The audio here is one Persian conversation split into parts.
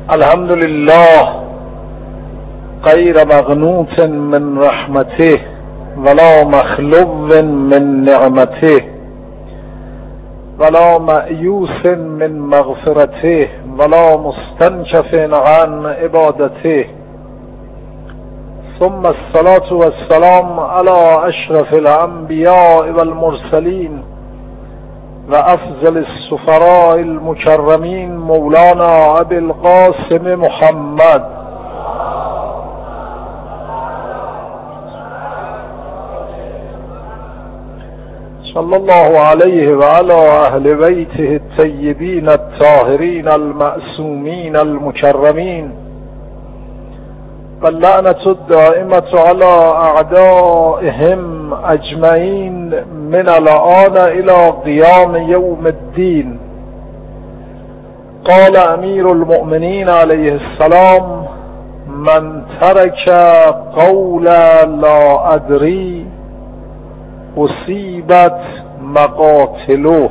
الحمد لله غیر مقنوط من رحمته ولا مخلو من نعمته ولا مأیوس من مغفرته ولا مستنکف عن عبادته ثم الصلاة والسلام على اشرف الانبیاء والمرسلین و افضل السفراء المکرمین مولانا ابی القاسم محمد صلی الله علیه و علی اهل بیته الطیبین الطاهرین المعصومین المکرمین واللعنة الدائمة على أعدائهم أجمعين من الآن إلى قيام يوم الدين. قال أمير المؤمنين عليه السلام: من ترك قول لا أدري أصيبت مقاتله.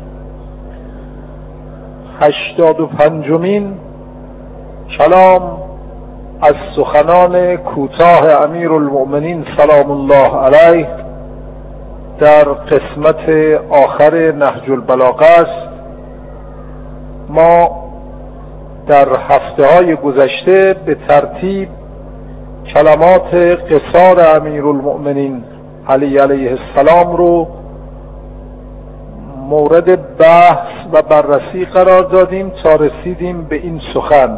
85مین کلام از سخنان کوتاه امیرالمؤمنین سلام الله علیه در قسمت آخر نهج البلاغه است. ما در هفته‌های گذشته به ترتیب کلمات قصار امیرالمؤمنین علی علیه السلام رو مورد بحث و بررسی قرار دادیم تا رسیدیم به این سخن.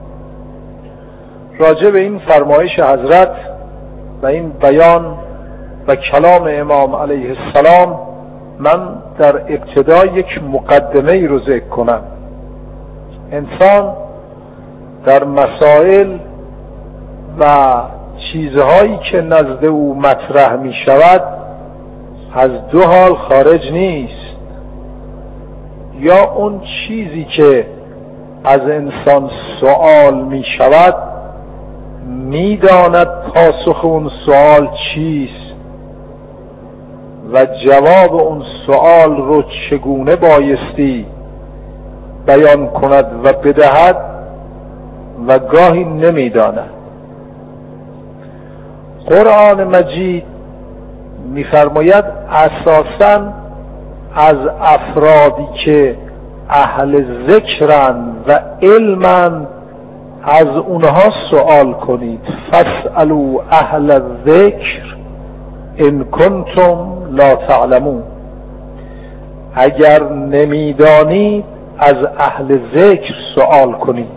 راجع به این فرمایش حضرت و این بیان و کلام امام علیه السلام من در ابتدا یک مقدمه ای رو ذکر کنم. انسان در مسائل و چیزهایی که نزد او مطرح می شود از دو حال خارج نیست. یا اون چیزی که از انسان سوال می شود میداند پاسخ اون سوال چیست و جواب اون سوال رو چگونه بایستی بیان کند و بدهد و گاهی نمیداند. قرآن مجید میفرماید اساساً از افرادی که اهل ذکرند و علمند از اونها سوال کنید. فاسألوا اهل الذکر ان کنتم لا تعلمون. اگر نمیدانید از اهل ذکر سوال کنید.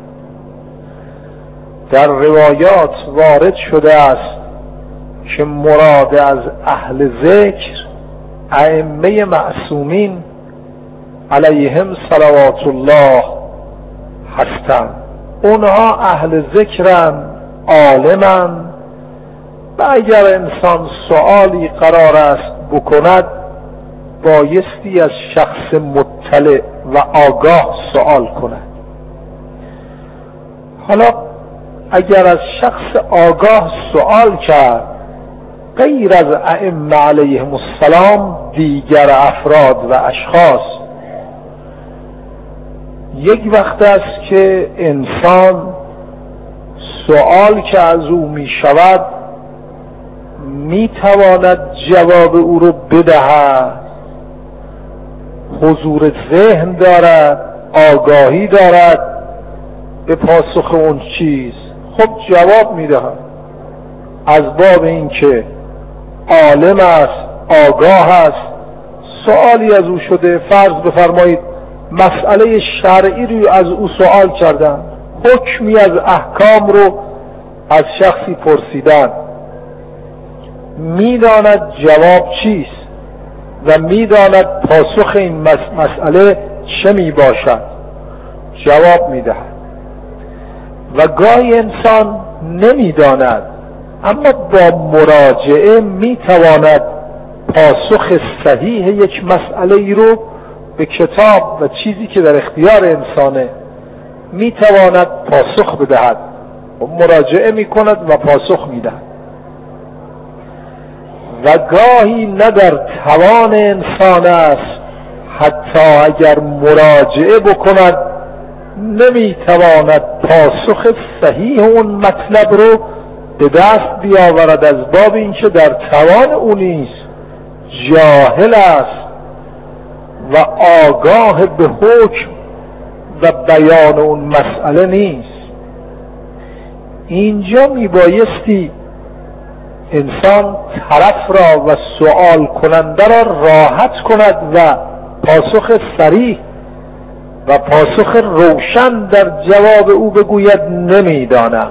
در روایات وارد شده است که مراد از اهل ذکر ائمه معصومین علیهم صلوات الله هستند. اونها اهل ذکرن، عالمن و اگر انسان سوالی قرار است بکند بایستی از شخص مطلع و آگاه سوال کند. حالا اگر از شخص آگاه سوال کرد غیر از ائمه علیهم السلام دیگر افراد و اشخاص، یک وقت است که انسان سوال که از او می شود می تواند جواب او رو بدهد، حضور ذهن دارد، آگاهی دارد به پاسخ اون چیز، خب جواب می دهد. از باب این که عالم است، آگاه است، سوالی از او شده، فرض بفرمایید مسئله شرعی رو از او سوال کردن، حکمی از احکام رو از شخصی پرسیدن، میداند جواب چیست و میداند پاسخ این مسئله چه می باشد، جواب میدهد. و گاهی انسان نمیداند اما با مراجعه میتواند پاسخ صحیح یک مسئله ای رو به کتاب و چیزی که در اختیار انسانه میتواند پاسخ بدهد و مراجعه میکند و پاسخ میدهد. و گاهی نه در توان انسان است حتی اگر مراجعه بکند نمیتواند پاسخ صحیح اون مطلب رو به دست بیاورد، از باب اینکه در توان او نیست، جاهل است و آگاه به حکم و بیان اون مسئله نیست. اینجا میبایستی انسان طرف را و سوال کننده را راحت کند و پاسخ صریح و پاسخ روشن در جواب او بگوید نمیدانم.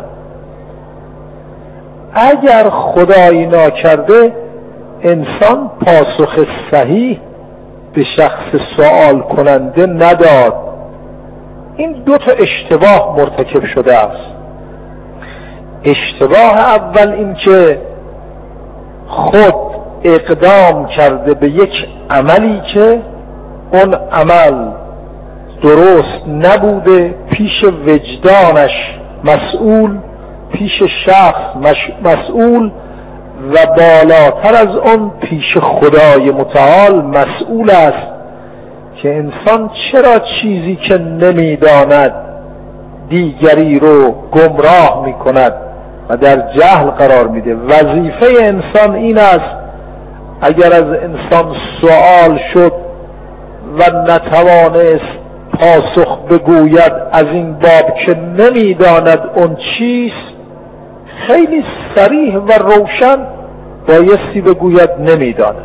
اگر خدایی ناکرده انسان پاسخ صحیح به شخص سوال کننده نداد، این دو تا اشتباه مرتکب شده است. اشتباه اول این که خود اقدام کرده به یک عملی که اون عمل درست نبوده، پیش وجدانش مسئول، پیش شخص مسئول و بالاتر از اون پیش خدای متعال مسئول است که انسان چرا چیزی که نمیداند دیگری رو گمراه میکند و در جهل قرار میده. وظیفه انسان این است اگر از انسان سوال شد و نتوانست پاسخ بگوید از این باب که نمیداند اون چیست، خیلی صریح و روشن بایستی بگوید نمیدانم.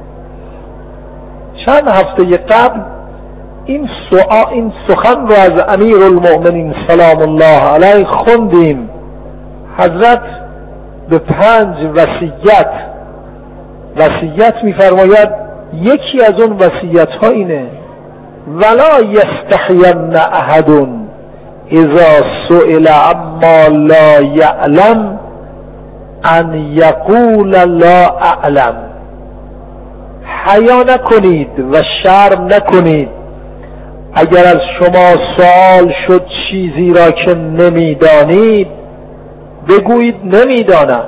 چند هفته قبل این سخن رو از امیر المؤمنین سلام الله علیه خوندیم. حضرت به 5 وصیت می‌فرماید. یکی از اون وصیت ها اینه: ولا یستحین احد اذا سئل عما لا یعلم ان یقول لا اعلم. حیا نکنید و شرم نکنید اگر از شما سوال شد چیزی را که نمیدانید بگویید نمیدانم.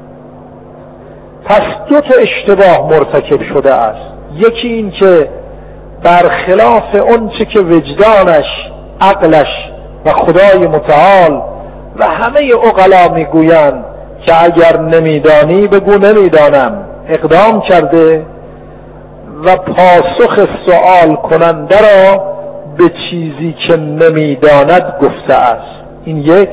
پس 2 تا اشتباه مرتکب شده است. یکی این که برخلاف اون چه که وجدانش، عقلش و خدای متعال و همه عقلا میگویند که اگر نمیدانی بگو نمیدانم، اقدام کرده و پاسخ سوال کننده را به چیزی که نمیداند گفته است. این یک.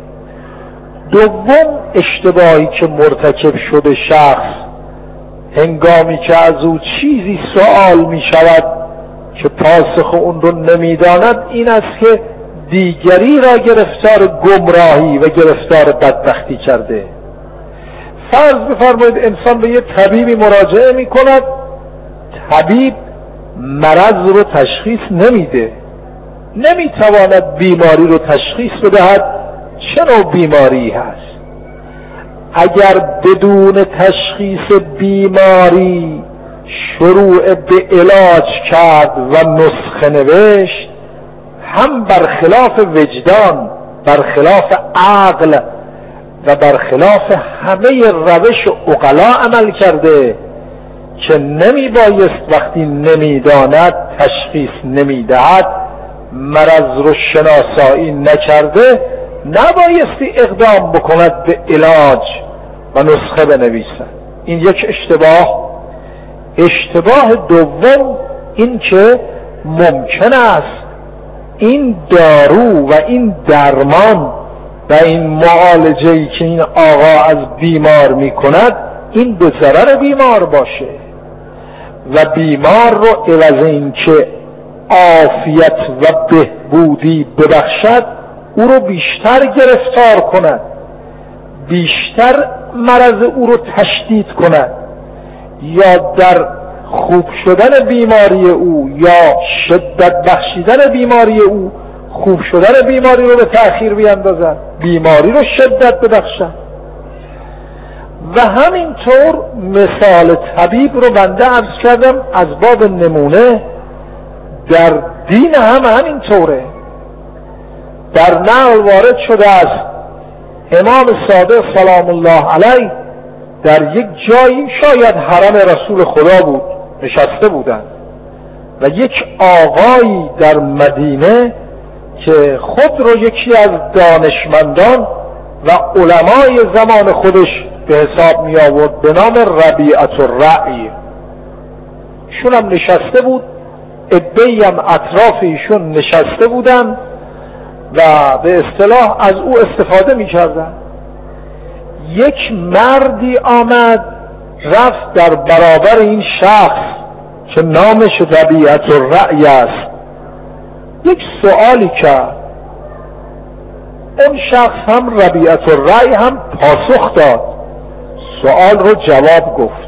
دوم اشتباهی که مرتکب شده شخص هنگامی که از او چیزی سوال می شود که پاسخ اون رو نمیداند این است که دیگری را گرفتار گمراهی و گرفتار بدبختی کرده. فرض بفرمایید انسان به یه طبیبی مراجعه می کند، طبیب مرض رو تشخیص نمیده، نمیتواند بیماری رو تشخیص بدهد چه نوع بیماری هست. اگر بدون تشخیص بیماری شروع به علاج کرد و نسخه نوشت، هم برخلاف وجدان، برخلاف عقل و برخلاف همه روش عقلا عمل کرده که نمی بایست وقتی نمیداند تشخیص نمیدهد، مرض رو شناسایی نکرده، نبایستی اقدام بکند به علاج و نسخه بنویسد. این یک اشتباه. اشتباه دوم این که ممکن است این دارو و این درمان و این معالجه‌ای که این آقا از بیمار میکند این به ضرر بیمار باشه و بیمار رو عوض این که عافیت و بهبودی ببخشد او رو بیشتر گرفتار کند، بیشتر مرض او رو تشدید کند، یا در خوب شدن بیماری او یا شدت بخشیدن بیماری او خوب شدن بیماری رو به تأخیر بیندازد، بیماری رو شدت ببخشد. و همینطور مثال طبیب رو بنده عرض کردم از باب نمونه، در دین هم همینطوره. در نقل وارد شده است امام صادق سلام الله علیه در یک جایی، شاید حرم رسول خدا بود، نشسته بودند و یک آقایی در مدینه که خود رو یکی از دانشمندان و علمای زمان خودش به حساب می آورد به نام ربیعة الرأی. ایشون هم نشسته بود، عده‌ای هم اطراف ایشون نشسته بودن و به اصطلاح از او استفاده می کردن. یک مردی آمد رفت در برابر این شخص که نامش ربیعة الرأی است یک سوالی کرد. اون شخص هم ربیعة الرأی هم پاسخ داد، سوال رو جواب گفت.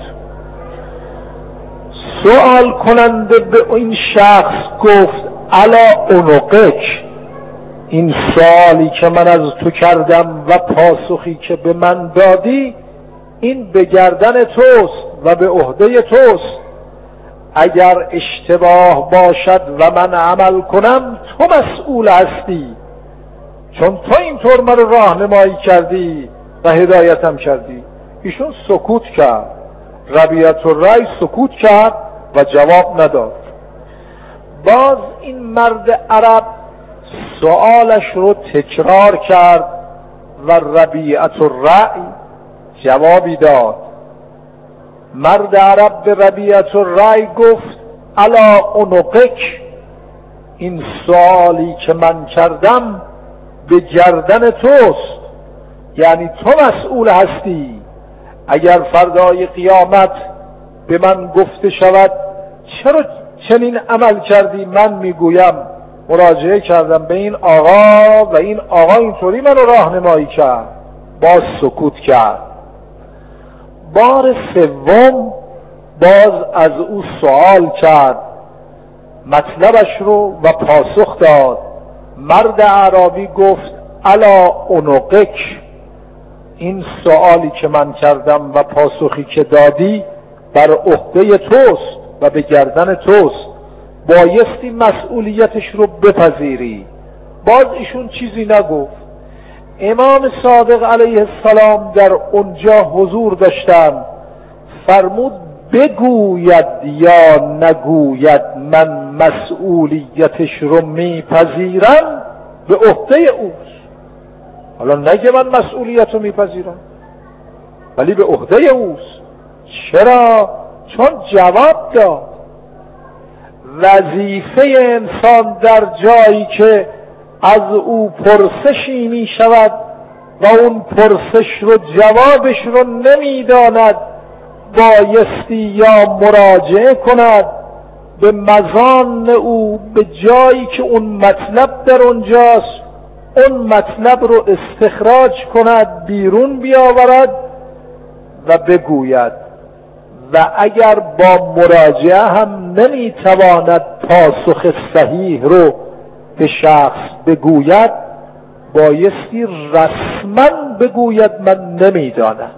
سوال کننده به این شخص گفت علی عنقک، این سوالی که من از تو کردم و پاسخی که به من دادی این به گردن توست و به عهده توست. اگر اشتباه باشد و من عمل کنم تو مسئول هستی، چون تو اینطور من راهنمایی کردی و هدایتم کردی. ایشون سکوت کرد، ربیعة الرأی سکوت کرد و جواب نداد. باز این مرد عرب سوالش رو تکرار کرد و ربیعة الرأی جوابی داد. مرد عرب به ربیعة الرأی گفت علی عنقک، این سوالی که من کردم به گردن توست، یعنی تو مسئول هستی. اگر فردای قیامت به من گفته شود چرا چنین عمل کردی، من میگویم مراجعه کردم به این آقا و این آقا اینطوری منو راهنمایی کرد. باز سکوت کرد. بار سوم باز از او سوال کرد، مطلبش رو و پاسخ داد. مرد اعرابی گفت علی عنقک، این سوالی که من کردم و پاسخی که دادی بر عهده توست و به گردن توست، بایستی مسئولیتش رو بپذیری. باز ایشون چیزی نگفت. امام صادق علیه السلام در اونجا حضور داشتن، فرمود بگوید یا نگوید من مسئولیتش رو میپذیرم به عهده اوست. حالا نگه من مسئولیت رو میپذیرم ولی به عهده اوست. چرا؟ چون جواب داد. وظیفه انسان در جایی که از او پرسشی می شود و اون پرسش رو جوابش رو نمیداند، بایستی یا مراجعه کند به مزان او، به جایی که اون مطلب در اونجاست، اون مطلب رو استخراج کند، بیرون بیاورد و بگوید. و اگر با مراجعه هم نمیتواند پاسخ صحیح رو به شخص بگوید، بایستی رسما بگوید من نمیدانم.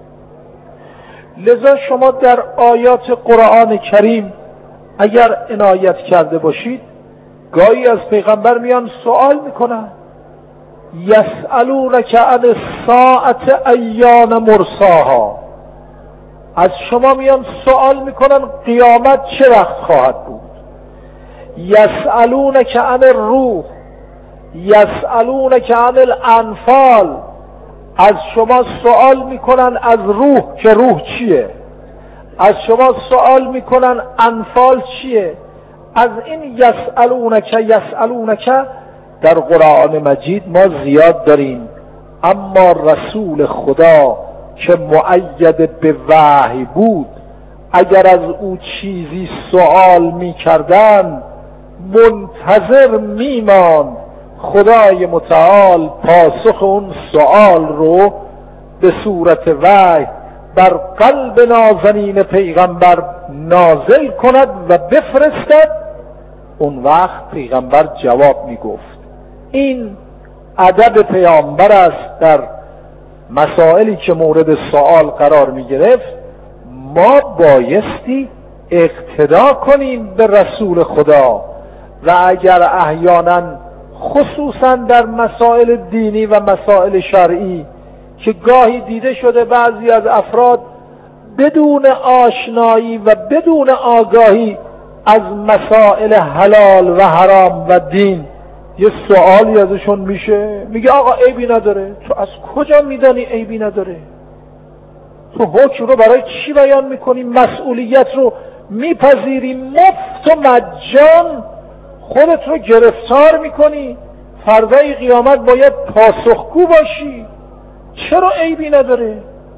لذا شما در آیات قرآن کریم اگر عنایت کرده باشید، گاهی از پیغمبر میان سوال میکنن، یسألونک عن الساعة ایان مرساها، از شما میان سوال میکنن قیامت چه وقت خواهد بود. یسألونک عن الروح، یسألونک عن الانفال، از شما سوال میکنن از روح که روح چیه، از شما سوال میکنن انفال چیه. از این یسألونک در قرآن مجید ما زیاد داریم، اما رسول خدا که مؤید به وحی بود اگر از او چیزی سوال میکردن منتظر میماند خدای متعال پاسخ اون سوال رو به صورت وحی بر قلب نازنین پیغمبر نازل کند و بفرستد. اون وقت پیغمبر جواب میگفت. این ادب پیامبر است در مسائلی که مورد سوال قرار میگرفت. ما بایستی اقتدا کنیم به رسول خدا و اگر احیانا خصوصا در مسائل دینی و مسائل شرعی که گاهی دیده شده بعضی از افراد بدون آشنایی و بدون آگاهی از مسائل حلال و حرام و دین یه سوالی ازشون میشه، میگه آقا عیبی نداره. تو از کجا میدانی عیبی نداره؟ تو حکم رو برای چی بیان میکنی؟ مسئولیت رو میپذیری، مفت و مجان خودت رو گرفتار میکنی، فردای قیامت باید پاسخگو باشی. چرا عیبی نداره؟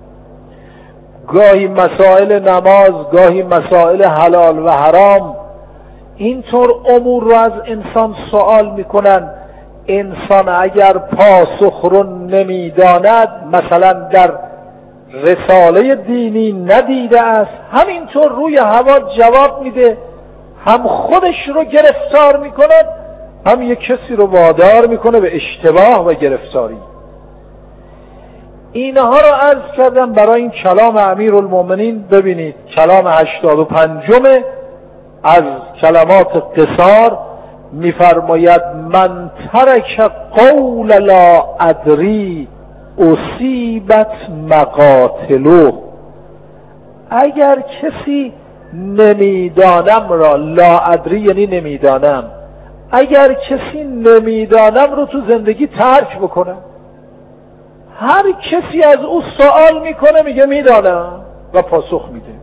گاهی مسائل نماز، گاهی مسائل حلال و حرام اینطور امور رو از انسان سوال میکنن. انسان اگر پاسخ رو نمیداند، مثلا در رساله دینی ندیده است، همینطور روی هوا جواب میده، هم خودش رو گرفتار میکند، هم یک کسی رو وادار میکنه به اشتباه و گرفتاری. اینها رو عرض کردم برای این کلام امیرالمومنین. ببینید کلام 85 از کلمات قصار میفرماید من ترک قول لا ادری اصیبت مقاتلو. اگر کسی نمیدانم را، لا ادری یعنی نمیدانم، اگر کسی نمیدانم رو تو زندگی ترک بکنه، هر کسی از او سوال میکنه میگه میدانم و پاسخ میده،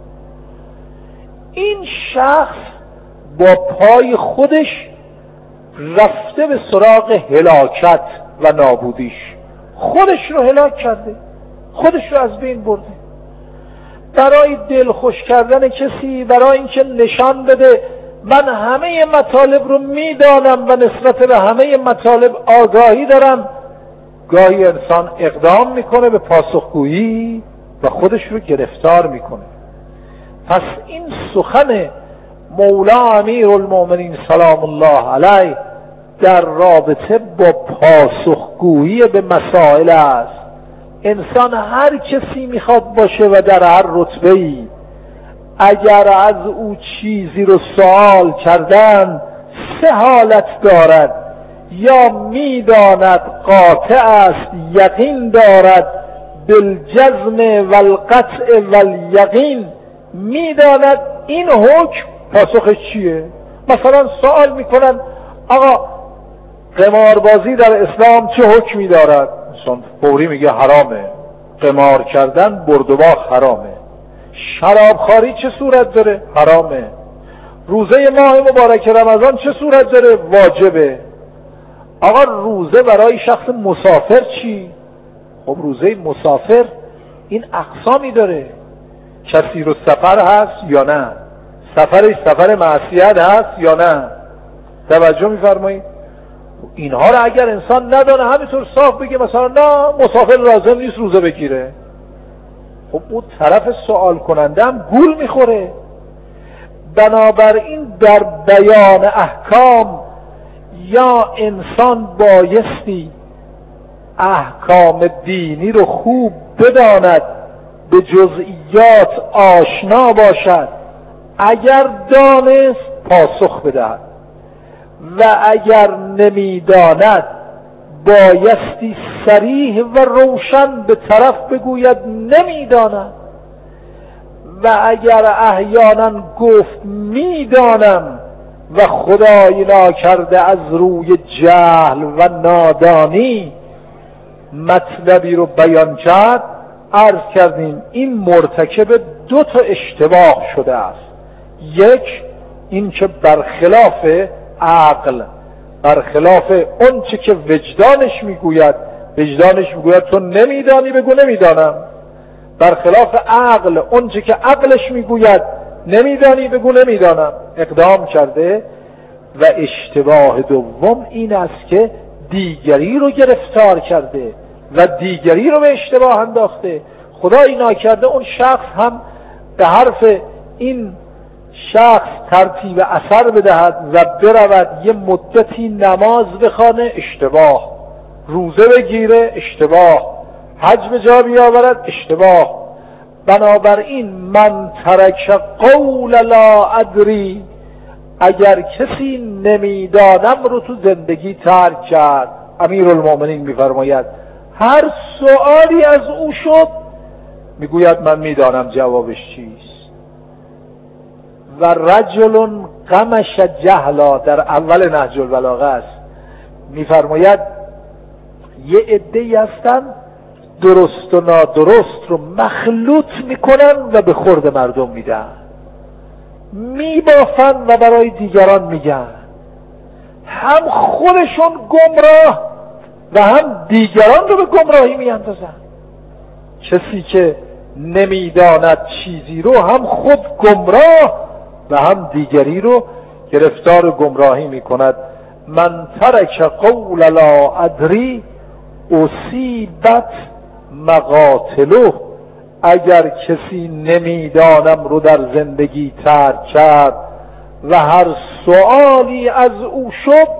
این شخص با پای خودش رفته به سراغ هلاکت و نابودیش، خودش رو هلاک کرده، خودش رو از بین برده. برای دلخوش کردن کسی، برای اینکه نشان بده من همه مطالب رو میدانم و نسبت به همه مطالب آگاهی دارم، گاهی انسان اقدام میکنه به پاسخگویی و خودش رو گرفتار میکنه. پس این سخن مولا امیرالمومنین سلام الله علیه در رابطه با پاسخگویی به مسائل است. انسان هر کسی میخواد باشه و در هر رتبه‌ای، اگر از او چیزی رو سوال کردن 3 حالت دارد: یا میداند قاطع است، یقین دارد، بالجزم والقطع والیقین، میداند این حکم پاسخش چیه. مثلا سوال میکنن آقا قماربازی در اسلام چه حکمی دارد؟ انسان فوری میگه حرامه، قمار کردن برد و باخت حرامه. شرابخواری چه صورت داره؟ حرامه. روزه ماه مبارک رمضان چه صورت داره؟ واجبه. آقا روزه برای شخص مسافر چی؟ خب روزه مسافر این اقسامی داره، کسی رو سفر هست یا نه، سفرش سفر معصیت هست یا نه، توجه میفرمایید؟ اینها رو اگر انسان ندانه همینطور صاف بگه مثلا نه مسافر لازم نیست روزه بگیره، خب اون طرف سوال کننده هم گول میخوره. بنابراین در بیان احکام یا انسان بایستی احکام دینی رو خوب بداند، به جزئیات آشنا باشد، اگر دانست پاسخ بدهد و اگر نمیداند بایستی صریح و روشن به طرف بگوید نمیدانم. و اگر احیانا گفت میدانم و خدای ناکرده از روی جهل و نادانی مطلبی رو بیان کرد، عرض کردیم این مرتکب 2 اشتباه شده است. یک، این که برخلاف عقل، برخلاف اون چه که وجدانش میگوید تو نمیدانی بگو نمیدانم، برخلاف عقل اون چه که عقلش میگوید نمیدانی بگو نمیدانم، اقدام کرده. و اشتباه دوم این است که دیگری رو گرفتار کرده و دیگری رو به اشتباه انداخته. خدایی ناکرده اون شخص هم به حرف این شخص ترتیب اثر بدهد و برود یه مدتی نماز بخوانه، اشتباه، روزه بگیره، اشتباه، حج به جا بیاورد، اشتباه. بنابراین من ترک قول لا ادری، اگر کسی نمیدانم رو تو زندگی ترک کرد، امیرالمومنین میفرماید هر سوالی از او شد میگوید من میدانم جوابش چیست. و رجل قمش جهلا در اول نهج البلاغه است، میفرماید یه عده‌ای هستن درست و نادرست رو مخلوط میکنن و به خورد مردم میدن، میبافن و برای دیگران میگن، هم خودشون گمراه و هم دیگران رو به گمراهی میاندازن. کسی که نمیداند چیزی رو هم خود گمراه و هم دیگری رو گرفتار گمراهی میکند. من ترک قول لا ادری اصیبت مقاتله. اگر کسی نمیدانم رو در زندگی ترک کرد و هر سوالی از او شد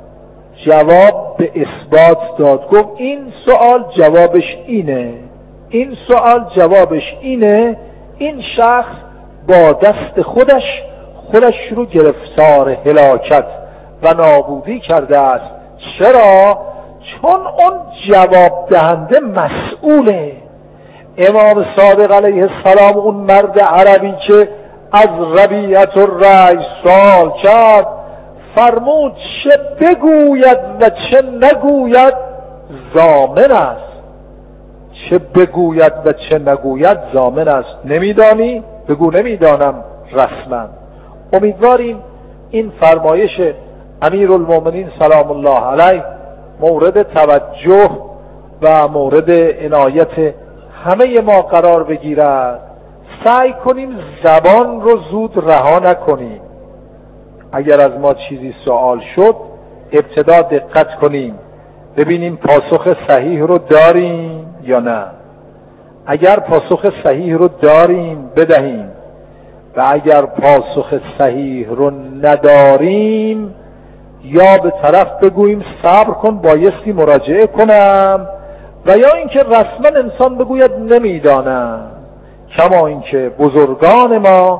جواب به اثبات داد، گفت این سوال جوابش اینه، این سوال جوابش اینه، این شخص با دست خودش رو گرفتار هلاکت و نابودی کرده است. چرا؟ چون اون جواب دهنده مسئوله. امام صادق علیه السلام اون مرد عربی که از ربیعة الرأی سوال کرد فرمود چه بگوید و چه نگوید ضامن است. چه بگوید و چه نگوید ضامن است. نمیدانی؟ بگو نمیدانم رسما. امیدواریم این فرمایش امیرالمومنین سلام الله علیه مورد توجه و مورد عنایت همه ما قرار بگیرد. سعی کنیم زبان رو زود رها نکنیم. اگر از ما چیزی سوال شد ابتدا دقت کنیم ببینیم پاسخ صحیح رو داریم یا نه. اگر پاسخ صحیح رو داریم بدهیم و اگر پاسخ صحیح رو نداریم یا به طرف بگوییم صبر کن بایستی مراجعه کنم، و یا اینکه رسما انسان بگوید نمیدانم. کما اینکه بزرگان ما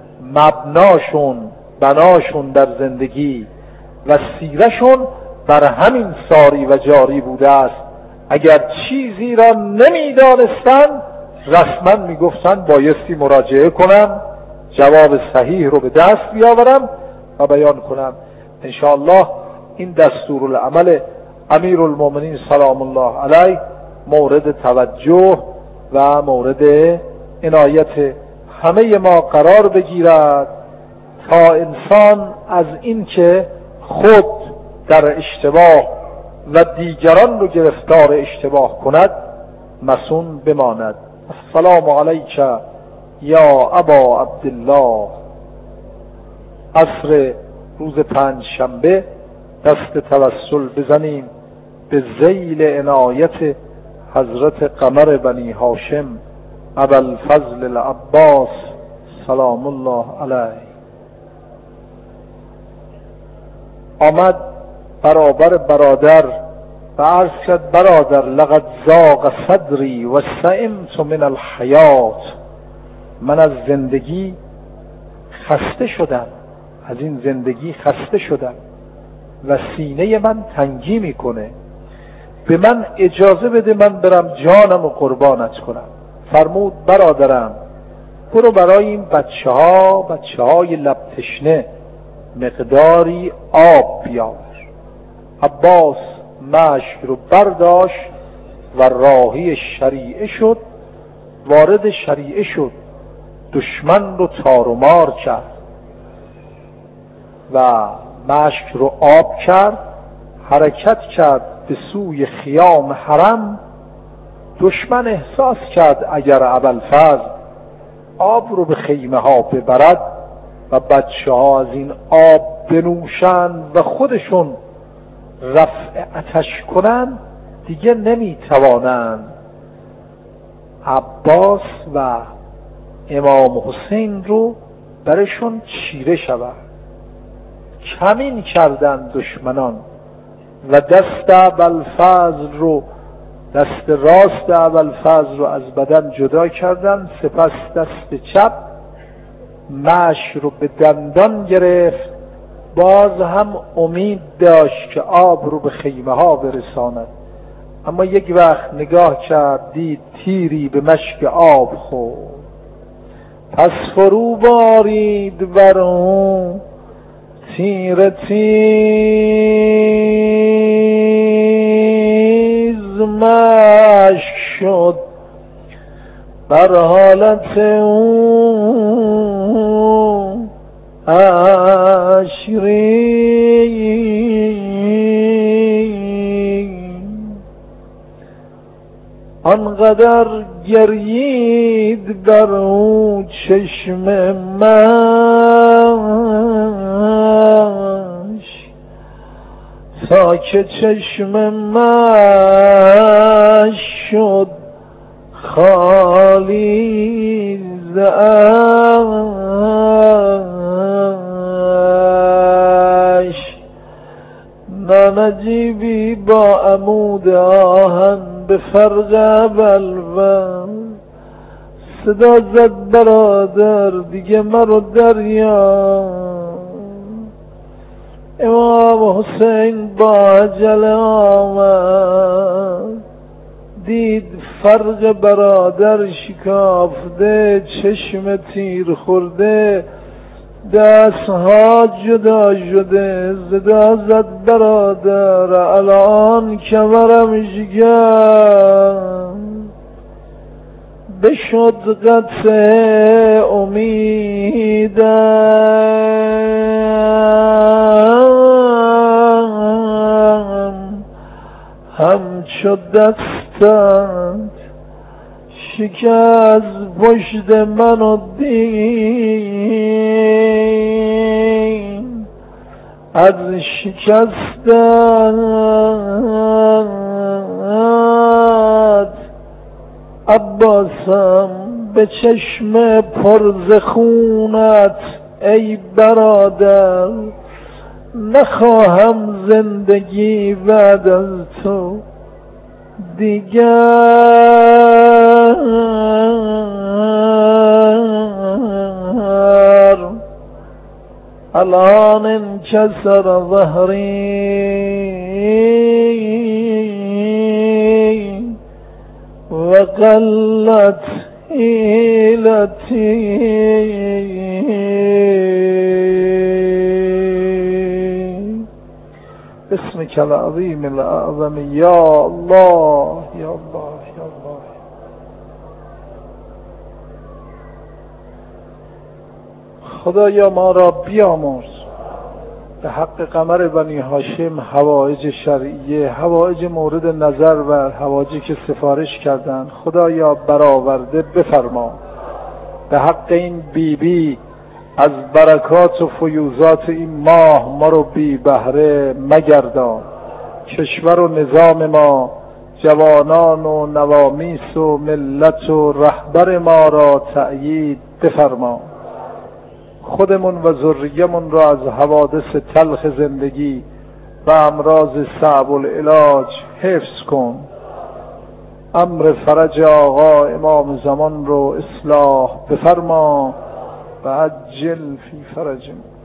مبناشون بناشون در زندگی و سیرشون بر همین ساری و جاری بوده است. اگر چیزی را نمیدانستند رسما میگفتند بایستی مراجعه کنم، جواب صحیح رو به دست بیاورم و بیان کنم. انشاءالله این دستورالعمل امیرالمومنین سلام الله علیه مورد توجه و مورد عنایت همه ما قرار بگیرد تا انسان از این که خود در اشتباه و دیگران رو گرفتار اشتباه کند مصون بماند. السلام علیک یا ابا عبدالله. عصر روز پنجشنبه دست توسل بزنیم به ذیل عنایت حضرت قمر بنی هاشم ابوالفضل العباس سلام الله علیه. آمد برابر برادر و عرض کرد برادر لقد ضاق صدری و سئمت من الحیات. من از زندگی خسته شدم، از این زندگی خسته شدم و سینه من تنگی میکنه. به من اجازه بده من برم جانم و قربانت کنم. فرمود برادرم برو برای این بچه های لب تشنه مقداری آب بیاور. عباس مشک رو برداشت و راهی شریعه شد، وارد شریعه شد، دشمن رو تار و مار کرد و مشک رو آب کرد، حرکت کرد به سوی خیام حرم. دشمن احساس کرد اگر ابوالفضل آب رو به خیمه ها ببرد و بچه ها از این آب بنوشند و خودشون رفع آتش کنند دیگه نمیتوانند عباس و امام حسین رو برشون چیره شود. کمین کردند دشمنان و دست ابوالفضل رو، دست راست ابوالفضل رو از بدن جدا کردند، سپس دست چپ مشک رو به دندان گرفت. باز هم امید داشت که آب رو به خیمه ها برساند، اما یک وقت نگاه کرد دید تیری به مشک آب خورد. پس فرو بارید بر اون تیر تیر بر حالت او عشری آنقدر گرید بر او چشم مش تا که چشم مش شد خالی ز اشک. نجیبی با عمود آهن به فرق بلبل صدا زد برادر دیگه مرو دریا. امام حسین با عجله آمد دید فرق برادر شکافته چشم تیر خورده دستها جدا شده. صدا زد برادر الان کمرم شکست بشد قطع امیدم همچو دستت شکست پشت منو دید از شکستت عباسم به چشم پر ز خونت ای برادر نخواهم زندگی بعد از تو دیگر. الان انکسر ظهری و قلت حیلتی بسمك العظیم الاعظم یا الله یا الله یا الله. خدایا ما را بیامرز به حق قمر بنی هاشم حوائج شرعیه، حوائج مورد نظر و حوائجی که سفارش کردند خدایا برآورده بفرما. به حق این بیبی از برکات و فیوزات این ماه ما رو بی بهره مگردان. کشور و نظام ما، جوانان و نوامیس و ملت و رهبر ما را تأیید بفرما. خودمون و ذریه‌مون را از حوادث تلخ زندگی و امراض صعب العلاج حفظ کن. امر فرج آقا امام زمان رو اصلاح بفرما و عجل فی فرج.